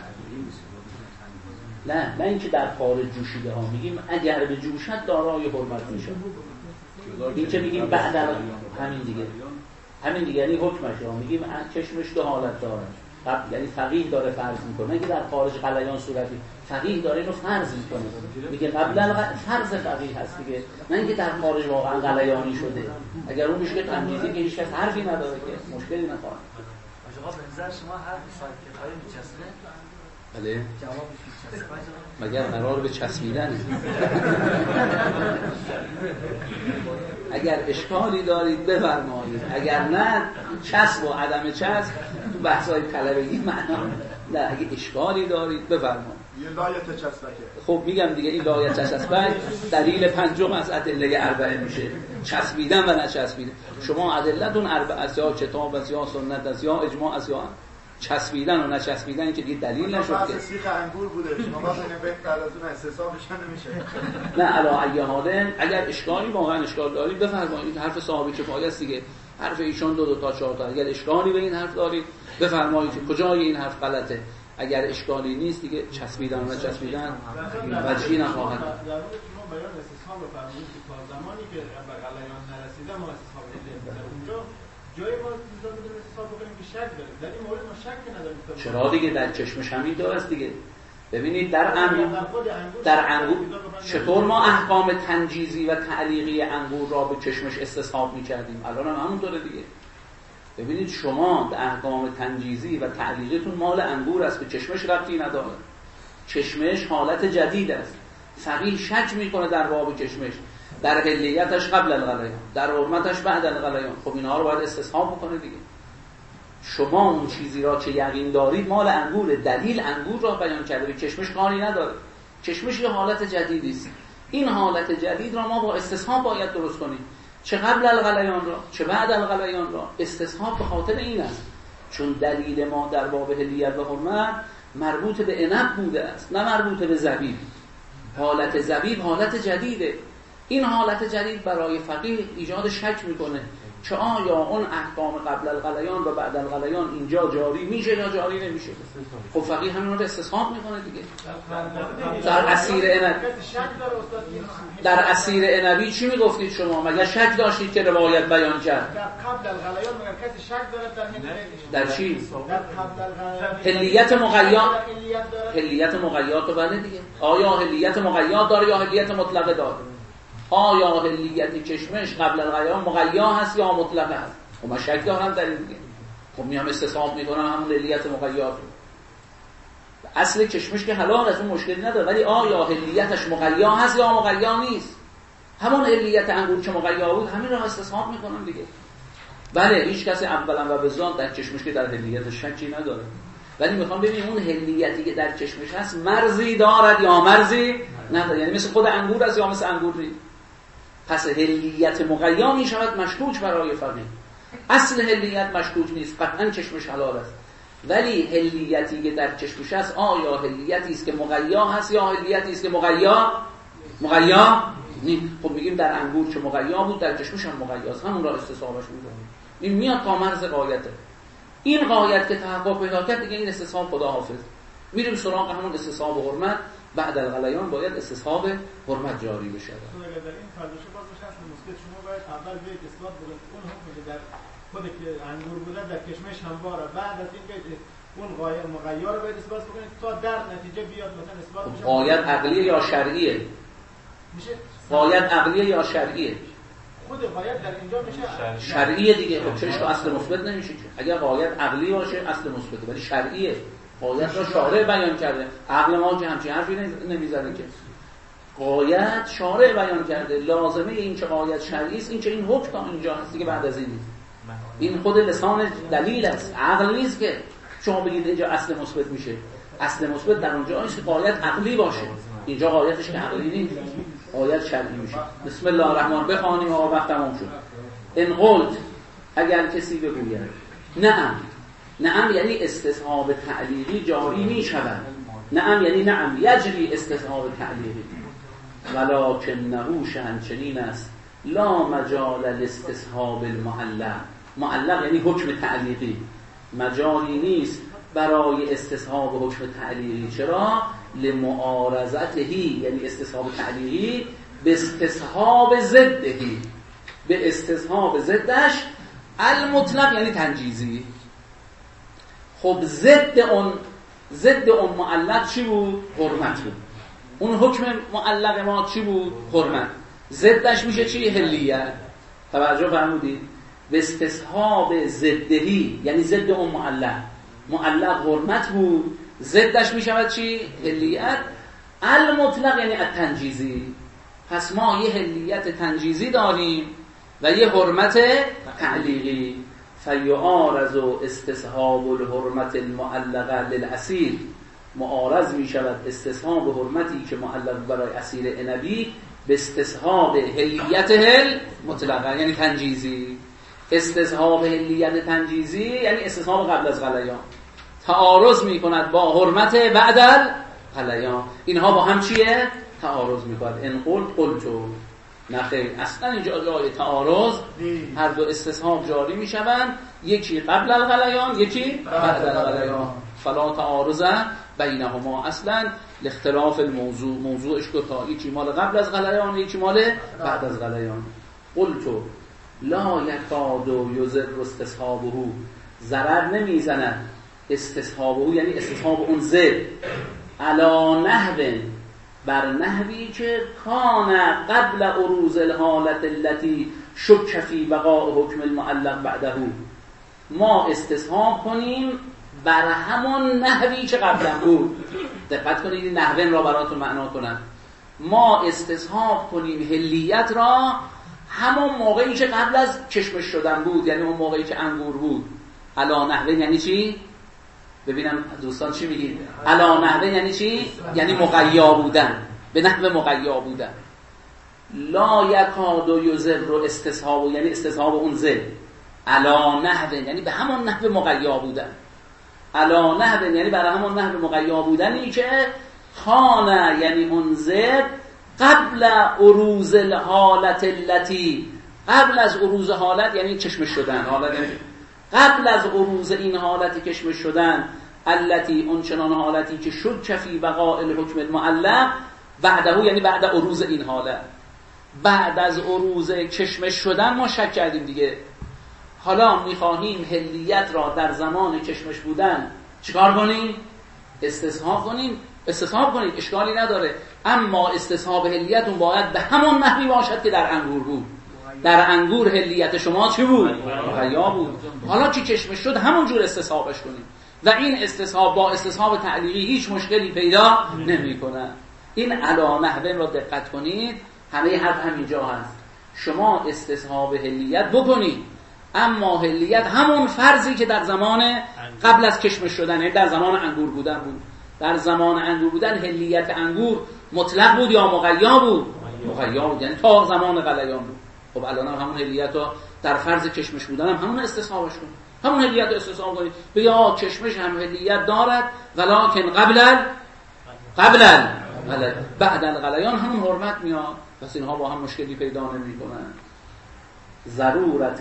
نه اینکه در خارج جوشیده ها میگیم اگر به جوشت دارای حرمت میشه. این که میگیم بعد از همین دیگه یعنی حکمش ها میگیم چشمش دو حالت داره. یعنی فقیه داره فرض میکنه اگه در خارج غلیان صورتی فقیه داره اینو فرض میکنه میگه قبلا فرض فقیه هست دیگه، نه اینکه در خارج واقعا غلیانی شده. اگر اون میشه تمیزی که هیچ کس حرفی نداره که مشکلی نخواهد. آقا به نظر شما حرف سایت های میچسبه؟ بله مگر قرار به چسبیدن؟ اگر اشکالی دارید بفرمایید، اگر نه چسب و عدم چسب تو بحث‌های طلبگی معنا نه. اگه اشکالی دارید بفرمایید. یه لایت چسبکه. خب میگم دیگه این لایت چسبک دلیل پنجم از ادله اربعه میشه، چسبیدن و نچسبیدن. شما ادلتون اربعه است، یا کتاب است یا سنت است یا اجماع است یا چسبیدن و نچسبیدن که دیگه دلیل نشد که سیخ انگور بوده شما باید این بیت بعد از اون استصحابش نمیشه. نه علا ای حالن اگر اشکالی واقعا اشکال دارید بفرمایید. حرف صاحب کفایه است دیگه، حرف ایشون 2 تا 4 تا. اگر اشکالی به این حرف دارید بفرمایید کجای این حرف غلطه. اگر اشکالی نیست دیگه چسبیدن و نچسبیدن وجهی نخواهد. در مورد شما بیان استصحاب فرمودید که تا زمانی که به غلیان نرسیده ما استصحاب نمی‌کنیم. اونجا جای ما اینجا می‌دونیم استصحاب بکنیم که شک داریم. در این مورد ما شک نداریم. چرا دیگه در چشمش همین دارست دیگه. ببینید در انگور چطور ما احکام تنجیزی و تعلیقی انگور را به چشمش استصحاب می‌کردیم، الان هم همونطوره دیگه. ببینید شما احکام تنجیزی و تعلیقیتون مال انگور است، به چشمش ربطی نداره. چشمش حالت جدید است. فقیه شک میکنه در باب چشمش، در حلیتش قبل الغلیان، در حرمتش بعد الغلیان. خب اینها رو باید استصحاب بکنه دیگه. شما اون چیزی را که یقین دارید مال انگور، دلیل انگور را بیان کرده، به چشمش کاری نداره. چشمش یه حالت جدیدی است. این حالت جدید را ما با استصحاب باید درست کنیم، چه قبل الغلیان را چه بعد الغلیان را. استصحاب به خاطر این است چون دلیل ما در باب حلیت و حرمت مربوط به عنب بوده است، نه مربوط به زبیب. حالت زبیب حالت جدیده. این حالت جدید برای فقیه ایجاد شک میکنه که آیا اون احکام قبل الغلیان و بعد الغلیان اینجا جاری میشه یا جاری نمیشه. خب فقیه همین رو استصحاب میکنه دیگه. در اسیر عنبی چی میگفتید شما؟ مگر شک داشتید که روایت بیان کرد؟ در قبل الغلیان مگر کسی شک داره در چی؟ در قبل الغلیان حلیت مقیات بله دیگه. آیا حلیت مقیات داره یا حلیت مطلقه داره؟ آیا حلیت چشمش قبل الغلیان مقیا هست یا مطلقه هست؟ خب من شک دارم در این دیگه. خب میام استصحاب میکنم همون حلیت مقیات رو. اصل چشمش که حلال است، اون مشکلی نداره، ولی آیا حلیتش مقیا هست یا مقیا نیست؟ همون حلیت انگور که مقیا بود همین رو استصحاب میکنم دیگه. بله هیچ کسی اولا و بزان در چشمش که در حلیت شکی نداره، ولی میخوام ببینیم اون حلیتی که در چشمش هست مرزی دارد یا مرزی نداره. یعنی مثل خود انگور است یا مثل انگور نیست. پس حلیت مقیا می شود مشکوک برای فقیه. اصل حلیت مشکوک نیست، قطعا چشمش حلال است، ولی حلیتی که در چشمش هست آیا حلیتی است که مقیا هست یا حلیتی است که مقیا نیست؟ خب میگیم در انگور که مقیا بود در چشمش هم مقیا است، همون را استصحابش میکنیم. این میاد تا مرز غایته. این غایت که تحقق پیدا کرد دیگه این استصحاب خداحافظ. میریم سراغ همون استصحاب حرمت. بعد الغلیان باید استصحاب حرمت جاری بشه. اگر در این فردوشه باز بشه اصل مثبت شما باید اول بیت اثبات بکنید اون حکمی که در خود که انگور بوده در کشمش همواره، بعد از این بیت اون غایه مغیر رو باید اثبات بکنید تا در نتیجه بیاد مثلا اثبات بشه. غایت عقلیه یا شرعیه؟ میشه غایت عقلیه یا شرعیه؟ خود غایت در اینجا میشه شرعیه دیگه. خب چش تو اصل مثبت نمیشه که. اگر غایت عقلی باشه اصل مثبته، ولی شرعیه. غایت را شارع بیان کرده، عقل ما که همچین حرفی نمیزنه که. غایت شارع بیان کرده، لازمه این که غایت شرعی است این که این حکم تا اینجا هست دیگه، بعد از این نیست. این خود لسان دلیل است، عقل نیست که شما بگید اینجا اصل مثبت میشه. اصل مثبت در اونجا نیست که غایت عقلی باشه، اینجا غایتش که عقلی نیست، غایت شرعی میشه. بسم الله الرحمن بخوانیم و وقت تمام شد. ان قلت اگر کسی بگوید نعم یعنی استصحاب تعلیقی جاری می شود. نعم یعنی نعم یجری استصحاب تعلیقی، ولکنه شهنچنین است لا مجال لاستصحاب المعلق یعنی حکم تعلیقی مجالی نیست برای استصحاب حکم تعلیقی. چرا؟ لمعارضتهی یعنی استصحاب تعلیقی به استصحاب ضدهی، به استصحاب ضدش المطلق یعنی تنجیزی. خب ضد اون معلق چی بود؟ حرمت بود. اون حکم معلق ما چی بود؟ حرمت. ضدش میشه چی؟ حلیت. توجه فرمودید؟ به استصحاب ضدهی یعنی ضد اون معلق حرمت بود، ضدش میشود چی؟ حلیت. المطلق یعنی التنجیزی. پس ما یه حلیت تنجیزی داریم و یه حرمت تعلیقی. فیعارض استصحاب الحرمت المعلقه للاسیر، معارض می شود استصحاب حرمتی که معلق برای اسیر عنبی به استصحاب حلیته المطلقه یعنی تنجیزی. استصحاب حلیت تنجیزی یعنی استصحاب قبل از غلیان. تعارض میکند با حرمت بعد الغلیان. اینها با هم چیه؟ تعارض میکند. ان قلتو نخیر، اصلا اینجا جای تعارض، هر دو استصحاب جاری میشوند، یکی قبل الغلیان یکی بعد الغلیان. فلا تعارض بینهما اصلا لاختلاف الموضوع، موضوعش دوتا، یکی مال قبل از غلیان یکی مال بعد از غلیان. قلتو لا یکاد یضر استصحابه، ضرر نمیزند استصحابه، یعنی استصحاب اون ضد، علی نحو، بر نحوی که کان قبل عروض الحالت التي شک فی بقاء حکم المعلق بعده، ما استصحاب کنیم بر همون نحوی که قبلا بود. دقت کنید این نحوین را براتون معنا کنم. ما استصحاب کنیم هلیت را همون موقعی که قبل از کشمش شدن بود، یعنی اون موقعی که انگور بود. علا نحوین یعنی چی؟ ببینم دوستان چی میگید؟ علا نحوین یعنی چی؟ یعنی مقیا بودن، به نحو مقیا بودن. لا یکاد یضر استصحاب، یعنی استصحاب اون ضد. علا نحوین یعنی به همون نحو مقیا بودن. علا نحوین یعنی برای همون نحو مقیا بودنی که کان، یعنی اون ضد قبل عروض الحالت التي، قبل از عروض حالت یعنی چشمش شدن، حالت یعنی قبل از عروض این حالتی کشمش شدن، التي اون چنان حالتی که شک فی بقاء الحکم المعلق بعده، یعنی بعد عروض این حالت، بعد از عروض کشمش شدن ما شک کردیم دیگه. حالا میخواهیم هلیت را در زمان کشمش بودن چیکار کنیم؟ استصحاب کنیم. استصحاب کنید اشکالی نداره، اما استصحاب هلیت اون باید به همون نحوی باشد که در انگور بود. در انگور هلیت شما چی بود؟ مقیا بود. حالا که کشمش شد همون جور استصحابش کنیم و این استصحاب با استصحاب تعلیقی هیچ مشکلی پیدا نمی‌کنه. این علا نحوین را دقت کنید، همه حرف همینجا هست. شما استصحاب هلیت بکنید، اما هلیت همون فرضی که در زمان قبل از کشمش شدن، یعنی در زمان انگور بودن بود. در زمان انگور بودن هلیت انگور مطلق بود یا مقیا بود؟ مقیا بود، یعنی تا زمان غلیان بود. خب الان هم همون هلیت رو در فرض کشمش بودن هم همون استصحابش کنید، همون هلیت رو استصحاب کنید، بگید کشمش هم هلیت دارد ولکن قبل بعد الغلیان همون حرمت میاد. پس اینها با هم مشکلی پیدا نمی‌کنن. ضرورت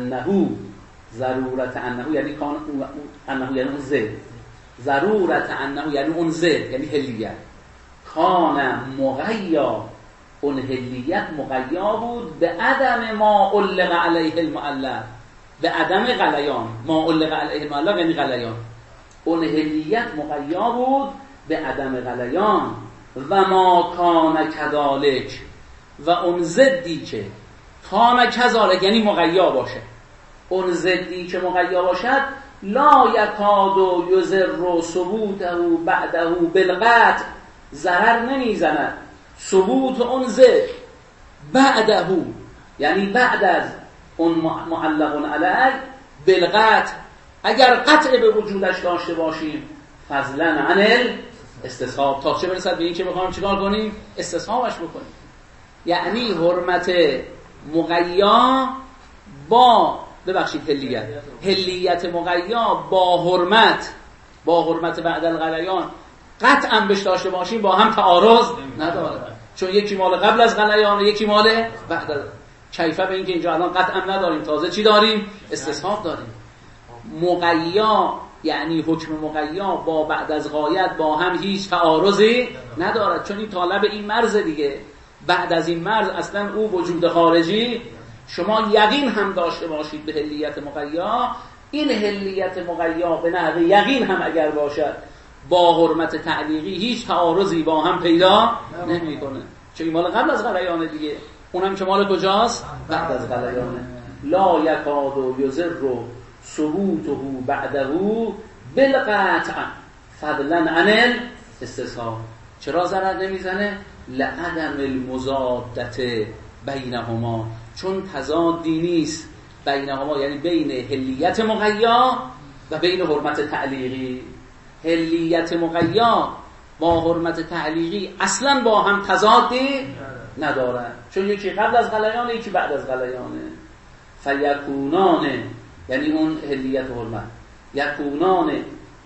انه یعنی کان انه یعنی اون زد، ضرورت انه یعنی اون زد یعنی هلیت، کان مغیا، اون هلیت مغیا بود به عدم ما علق علیه المعلق، به عدم غلیان. ما علق علیه المعلق یعنی غلیان. اون هلیت مغیا بود به عدم غلیان. و ما کان کذالک، و اون زدی که کان کذالک یعنی مغیا باشه، اون زدی که مغیا باشد لا یکاد یضر ثبوته بعده بالقطع، ضرر نمیزند ثبوت اون زد بعده، یعنی بعد از اون معلق علیه بالقطع، اگر قطع به وجودش داشته باشیم، فضلا عن استصحاب، تا چه برسد به این که بخوایم چیکار کنیم؟ استصحابش بکنیم. یعنی حرمت مغیا با هلیت مغیا با حرمت بعد الغلیان قطعا بهش داشته باشیم، با هم تعارض نداره، چون یکی مال قبل از غلیان و یکی مال بعد از. کیفه به این که اینجا الان قطعا نداریم، تازه چی داریم؟ استصحاب داریم. مغیا یعنی حکم مغیا با بعد از غایت با هم هیچ تعارضی ندارد، چون این طالب این مرز دیگه. بعد از این مرز اصلا او وجود خارجی، شما یقین هم داشته باشید به هلیت مغیا، این هلیت مغیا به نحو یقین هم اگر باشد با حرمت تعلیقی هیچ تعارضی با هم پیدا نمی‌کنه، چون این مال قبل از غلیان دیگه، اونم که مال کجاست؟ بعد از غلیانه. لا یکاد یضر ثبوته بعده بالقطع فضلا عن استصحاب. چرا ضرر نمیزنه؟ لعدم المضادت بینهما، چون تضادی نیست بینهما، یعنی بین هلیت مغیا و بین حرمت تعلیقی. هلیت مغیا با حرمت تعلیقی اصلا با هم تضادی ندارن، چون یکی قبل از غلیانه یکی بعد از غلیانه. فیکونان یعنی اون هلیت و حرمت، یکونان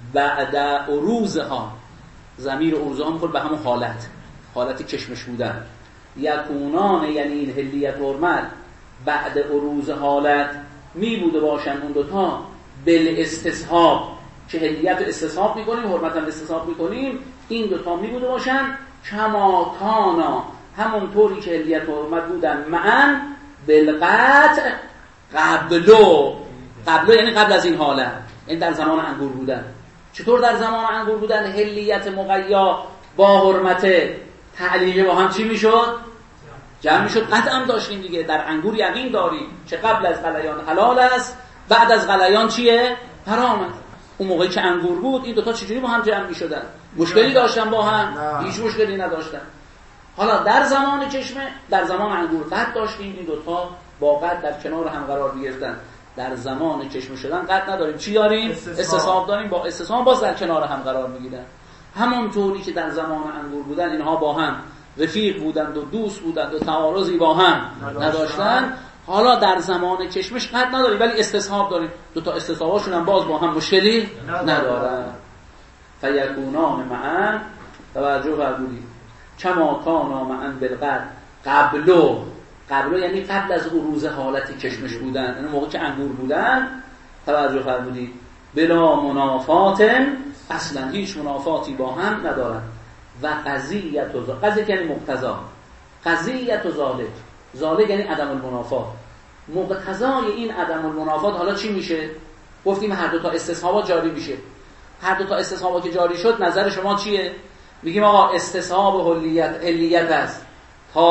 بعد عروضها، ضمیر عروضها میخوره به همون حالت کشمش بودن. یکونان یعنی این حلیت حرمت بعد عروض حالت می بوده باشن اون دوتا بالاستصحاب، که حلیت رو استصحاب میکنیم، حرمت هم استصحاب میکنیم، این دوتا می بوده باشن کما کانا، همون طوری که حلیت حرمت بودن معن بالقطع قبلو یعنی قبل از این حالت، این در زمان انگور بودن. چطور در زمان انگور بودن حلیت مقیا با حرمت تعلیقی با هم چی میشد؟ جمع میشد. قطعا داشتیم دیگه، در انگور یقین داریم که قبل از غلیان حلال است، بعد از غلیان چیه؟ حرامه. اون موقعی که انگور بود این دوتا چجوری با هم جمع میشدن؟ مشکلی داشتن با هم؟ هیچ مشکلی نداشتن. حالا در زمان چشمه، در زمان انگور قطع داشتیم، این دوتا با قطع در کنار هم قرار میگرفتن. در زمان چشمه شدن قطع نداریم، چی داریم؟ استصحاب داریم، با استصحاب باز در کنار هم قرار میگیرن. همونطوری که در زمان انگور بودن اینها با هم رفیق بودند و دوست بودند و تعارضی با هم نداشتن، حالا در زمان چشمش قطع نداریم ولی استصحاب داریم. دوتا استصحاباشون هم باز با هم مشکلی ندارن. فیکونان معن، توجه فرمودید، کما کانا معن بالقطع قبلو یعنی قبل از عروض حالت کشمش بودن، یعنی موقع که انگور بودن، توجه فرمودید، بلا منافات، اصلا هیچ منافاتی با هم ندارن. و قضیه یعنی مقتضا، قضیه ذالک یعنی عدم المنافات. مقتضای این عدم المنافات حالا چی میشه؟ گفتیم هر دو تا استصحابات جاری میشه. هر دو تا استصحابات که جاری شد، نظر شما چیه؟ میگیم آقا استصحاب حلیت است تا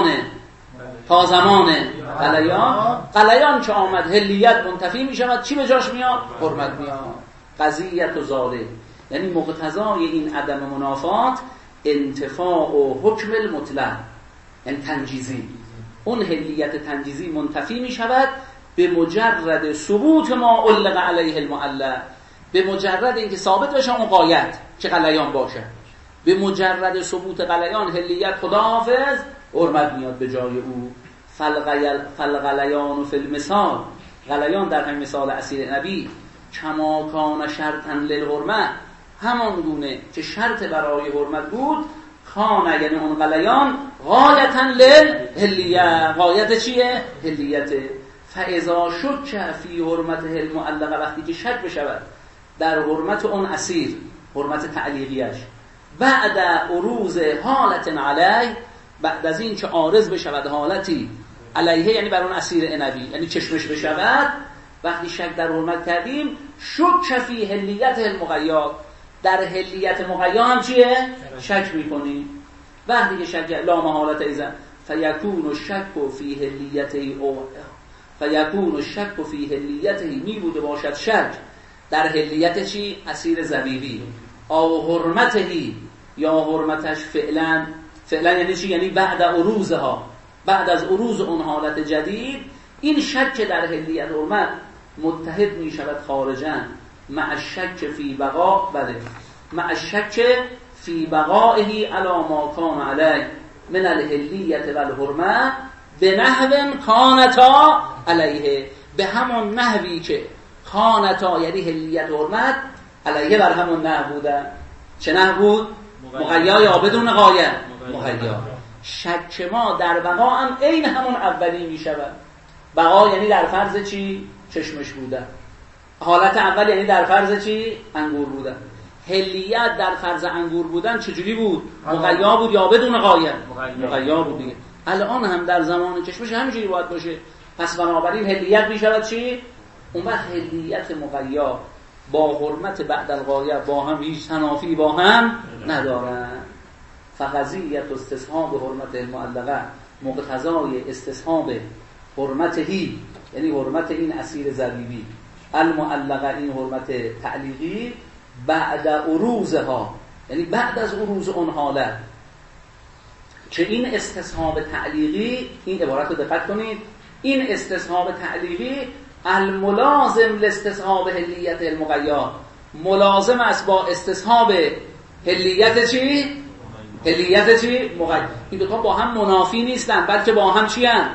زمان غلیان که آمد حلیت منتفی میشود، چی به جاش میاد؟ حرمت میاد. قضیه ذالک یعنی مقتضای این عدم منافات انتفاع و حکم المطلق، یعنی تنجیزی. اون حلیت تنجیزی منتفی می شود به مجرد ثبوت ما علق علیه المعلق، به مجرد اینکه ثابت بشه اون غایت که غلیان باشه. به مجرد ثبوت غلیان حلیت خداحافظ حرمت میاد به جای او. فالغلیان فی المثال، غلیان در همین مثال اسیر نبی، کما کان شرطا للحرمه، همان گونه که شرط برای حرمت بود، کان یعنی اون غلیان غایتا للحلیه، غایت چیه؟ حلیت. فاذا شک فی حرمت المعلقه، وقتی که شک بشود در حرمت اون اسیر، حرمت تعلیقیش، بعد عروض حالت علیه، بعد از این که عارض بشود حالتی علیه یعنی بر اون اسیر نبی، یعنی چشمش بشود، وقتی شک در حرمت کردیم، شک فی حلیت المغیا، در حلیت مغیا هم چیه؟ شک میکنیم. وقتی که شک لا محالت ایزن فیکون الشک فی حلیته می بوده باشد شک در حلیت چی؟ اسیر زبیبی او حرمتهی، یا حرمتش فعلا یعنی چی؟ یعنی بعد عروضها، بعد از عروض اون حالت جدید، این شک در حلیت حرمت متحد می شود خارجاً مع الشک فی بقائه علی ما کان علیه من الحلیت و الحرمه به نحو کانتا علیه، به همون نحوی که کانتا یعنی حلیت و حرمت علیه بر همون نحو بودن. چه نحو بود؟ مغیا یا بدون غایه؟ مغیا. شک ما در بقا هم این همون اولی می شود. بقا یعنی در فرض چی؟ چشمش بودن. حالت اول یعنی در فرض چی؟ انگور بودن. حلیت در فرض انگور بودن چجوری بود؟ مغیا بود یا بدون غایه؟ مغیا بود دیگه. الان هم در زمان چشمش همینجوری باید باشه. پس بنابراین حلیت می شود چی؟ اون وقت حلیت مغیا با حرمت بعد الغایه با هم هیچ تنافی با هم ندارن. فقضیت استصحاب حرمت المعلقه، مقتضای استصحاب حرمتهی یعنی حرمت این اسیر زبیبی، المعلقه این حرمت تعلیقی، بعد عروضها یعنی بعد از عروض اون حالت که این استصحاب تعلیقی، این عبارت رو دقت کنید، این استصحاب تعلیقی الملازم لاستصحاب حلیت المغیا، ملازم است با استصحاب حلیت چی؟ حلیت چی؟ مغیا. این دوتا با هم منافی نیستن بلکه با هم چی هستند؟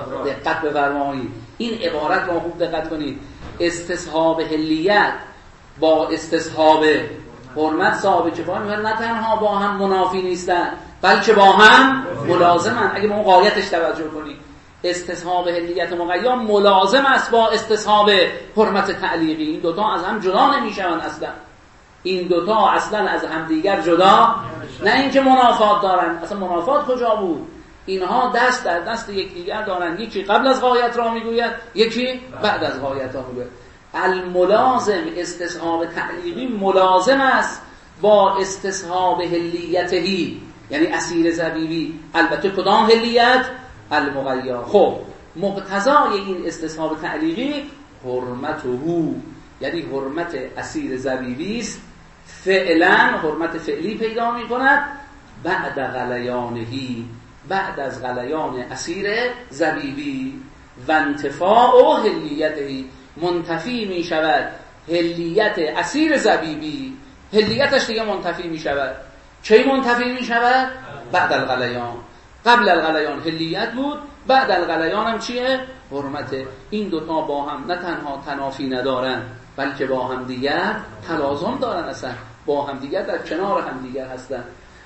دقت بفرمایید، این عبارت رو خوب دقت کنید. استصحاب حلیت با استصحاب حرمت صاحب کفایه میگن نه تنها با هم منافی نیستن بلکه با هم ملازمن. اگه به اون غایتش توجه کنید استصحاب حلیت مقیا ملازم است با استصحاب حرمت تعلیقی. این دوتا از هم جدا نمیشن اصلا. این دوتا اصلا از همدیگر جدا نه اینکه منافات دارن. اصلا منافات کجا بود؟ اینها دست در دست یکدیگر دارن. یکی قبل از غایت را میگوید، یکی بعد از غایت را میگوید. الملازم استصحاب تعلیقی ملازم است با استصحاب حلیتهی، یعنی اسیر زبیبی. البته کدام حلیت؟ المغیا. خب مقتضای این استصحاب تعلیقی حرمته، یعنی حرمت اسیر زبیبی است. فعلا حرمت فعلی پیدا می کند بعد غلیانهی، بعد از غلیان اسیر زبیبی. و انتفاع حلیتهی، منتفی می شود حلیت اسیر زبیبی، حلیتش دیگه منتفی می شود. چه منتفی می شود؟ بعد الغلیان. قبل الغلیان حلیت بود، بعد الغلیان هم چیه؟ حرمت. این دوتا با هم نه تنها تنافی ندارن بلکه با هم دیگر تلازم دارن، اصلا با هم دیگر در کنار هم دیگر هستن.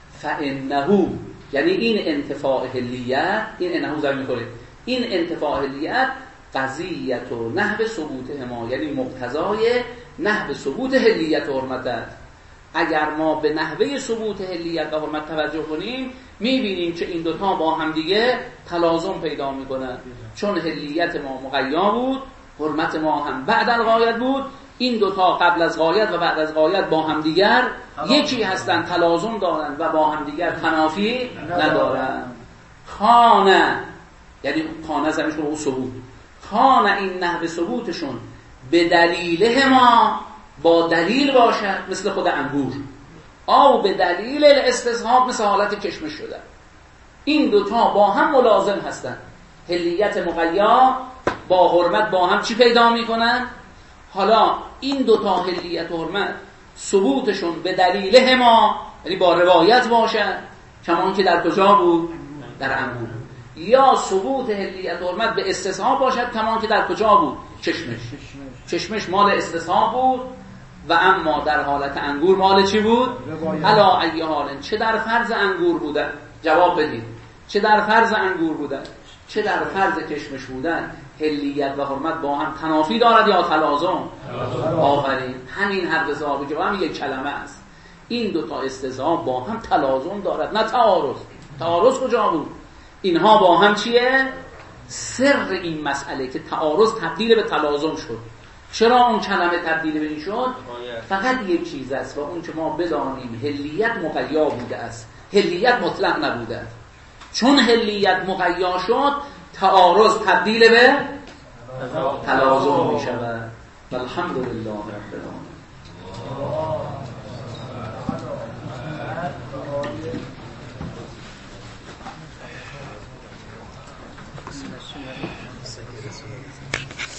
فانه، یعنی این انتفاع حلیت، این انه زمین کنه، این انتفاع حلیت قضیت و نحو ثبوتهما، یعنی مقتضای نحو ثبوت حلیت و حرمت. اگر ما به نحوه ثبوت حلیت و حرمت توجه کنیم میبینیم که این دوتا با هم دیگه تلازم پیدا میکنن. چون حلیت ما مقیا بود، حرمت ما هم بعد از غایت بود. این دوتا قبل از غایت و بعد از غایت با هم دیگر یکی هستن، تلازم دارن و با هم دیگر تنافی ندارن. خانه، یعنی خانه زمینش رو ثبوت، خانه این نحو ثبوتشون به دلیله ما، با دلیل باشد، مثل خود انگور، او به دلیل استصحاب، مثل حالت کشمش شده. این دوتا با هم ملازم هستن. حلیت مقیا با حرمت با هم چی پیدا میکنن؟ حالا این دوتا حلیت و حرمت ثبوتشون به دلیل ما، یعنی با روایت باشن، کمان که در کجا بود؟ در انگور. یا ثبوت حلیت و حرمت به استصحاب باشد، کمان که در کجا بود؟ چشمش مال استصحاب بود و اما در حالت انگور مال چی بود؟ علا ای حال، چه در فرض انگور بودن، جواب بدید، چه در فرض انگور بودن چه در فرض کشمش بودن، حلیت و حرمت با هم تنافی دارد یا تلازم؟ آفرین، همین هر دو صاحب که با هم یک کلمه است. این دوتا استثاب با هم تلازم دارد، نه تعارض. تعارض کجا بود؟ اینها با هم چیه؟ سر این مسئله که تعارض تبدیل به تلازم شد. چرا اون کلمه تبدیل به این شد؟ فقط یک چیز است و اون که ما بدانیم حلیت مقیا بوده است، حلیت مطلق نبوده است. چون حلیت مقیا شد، تعارض تبدیل به تلازم می شود. والحمدلله رب العالمین. بسم الله.